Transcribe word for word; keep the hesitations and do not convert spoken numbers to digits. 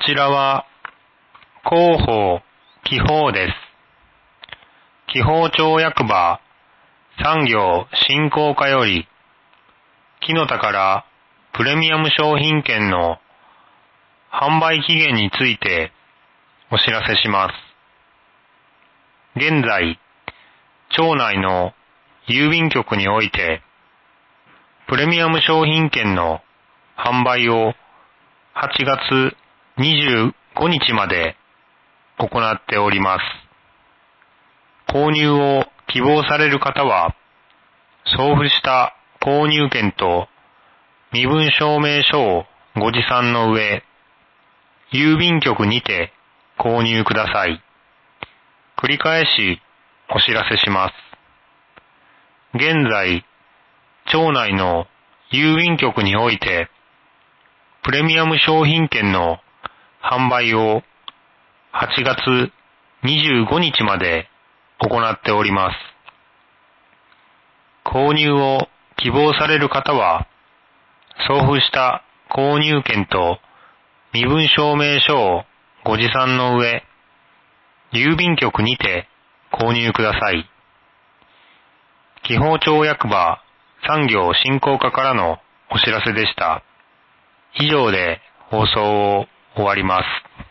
ちらは広報記法です。記法庁役場産業振興課より木の田からプレミアム商品券の販売期限についてお知らせします。現在、庁内の郵便局においてプレミアム商品券の販売をはちがつにじゅうごにちまで行っております。購入を希望される方は、送付した購入券と身分証明書をご持参の上、郵便局にて購入ください。繰り返しお知らせします。現在、庁内の郵便局において、プレミアム商品券の販売をはちがつにじゅうごにちまで行っております。購入を希望される方は、送付した購入券と身分証明書をご持参の上、郵便局にて購入ください。記法庁役場産業振興課からのお知らせでした。以上で放送を終わります。